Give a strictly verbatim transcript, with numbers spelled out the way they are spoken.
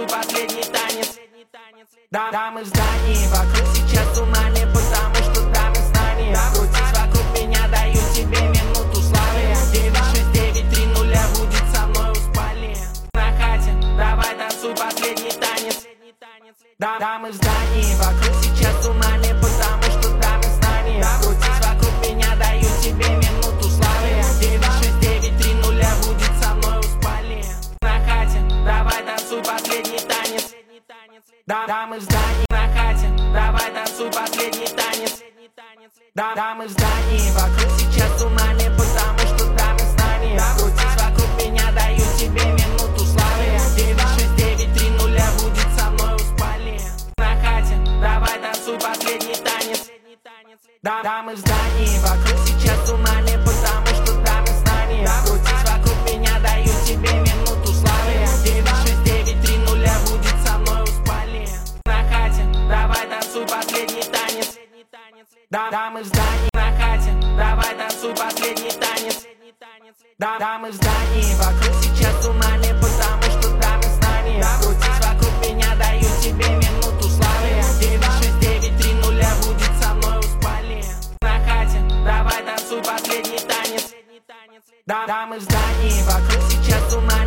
танцуй последний танец. Да, дамы в здании, вокруг сейчас цунами, потому что дамы с нами. Крутись вокруг меня, даю тебе минуту славы. девять шесть девять три нуля будет со мной у спальни. На хате, давай танцуй последний танец. Да, дамы в здании, вокруг сейчас цунами, потому что дамы с нами. Крутись вокруг меня, даю тебе минуту славы. девять шесть девять три нуля будет со мной у спальни. На хате, давай танцуй последний танец. Да, дамы в здании, на хате, давай танцуй последний танец. Да, дамы в здании, вокруг сейчас цунами, потому что дамы с нами. Крутись вокруг меня, даю тебе минуту славы. девять шесть девять три нуля будет со мной у спальни. На хате, давай танцуй последний танец. Да, дамы в здании, вокруг сейчас цунами, потому что дамы с нами. Крутись вокруг меня, даю тебе минуту славы. девять шесть девять три нуля будет со мной у спальни. На хате, давай танцуй последний танец. Да, дамы в здании, на хате, давай танцуй последний танец. Да, дамы в здании, вокруг сейчас цунами, потому что дамы с нами. Крутись вокруг меня, даю тебе минуту славы. девять шесть девять три нуля будет со мной у спальни. На хате, давай танцуй последний танец. Да, дамы в здании, вокруг сейчас цунами.